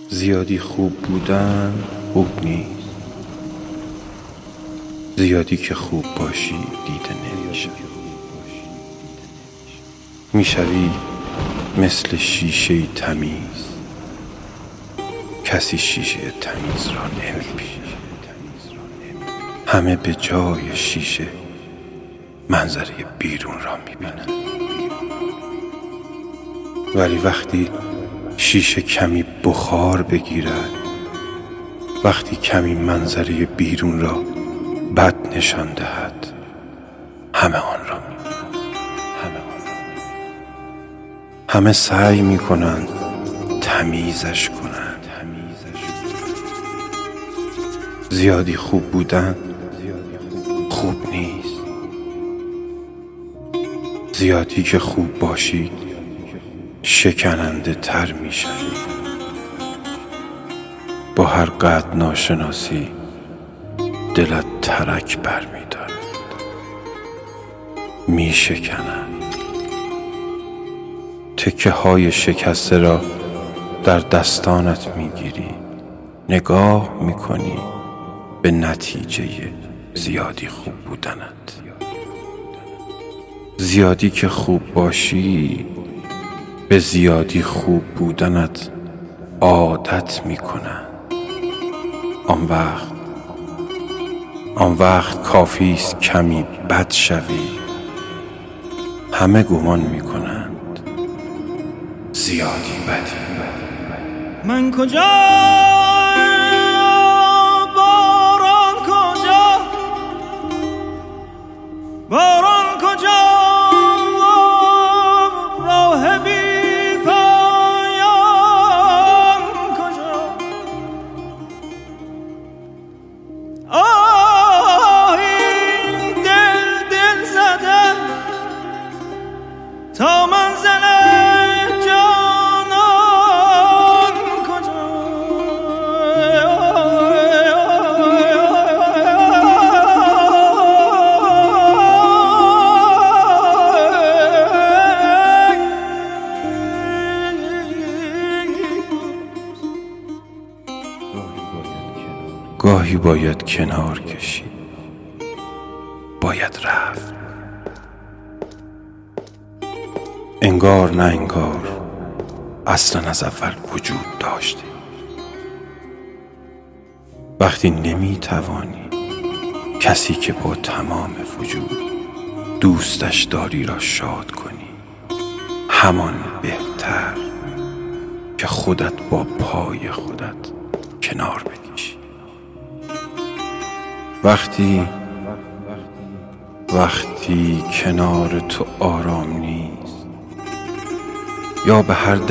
زیادی خوب بودن خوب نیست. زیادی که خوب باشی دیده نمیشه. میشوی مثل شیشه تمیز، کسی شیشه تمیز را نمیبینه. همه به جای شیشه منظره بیرون را میبینن. ولی وقتی شیشه کمی بخار بگیرد، وقتی کمی منظره بیرون را بد نشان دهد، همه آن را میبینند. همه سعی میکنند تمیزش کنند. زیادی خوب بودن خوب نیست. زیادی که خوب باشی شکننده تر میشوی. با هر قدر ناشناسی دلت ترک بر می‌دارد، میشکنند. تکه های شکسته را در دستانت میگیری، نگاه میکنی به نتیجه زیادی خوب بودنت. زیادی که خوب باشی به زیادی خوب بودنت عادت میکنند. آن وقت کافی است کمی بد شوی، همه گمان میکنند زیادی بدی. من کجا باران کجا، باران کجا، راه بی پایان کجا. آه این دل زده تا منزل جانان کجا. گاهی باید کنار کشید، باید رفت. انگار نه انگار اصلا از اول وجود داشته. وقتی نمیتوانی کسی که با تمام وجود دوستش داری را شاد کنی، همان بهتر که خودت با پای خودت کنار بکشی. وقتی کنار تو آرام نیست، یا به هر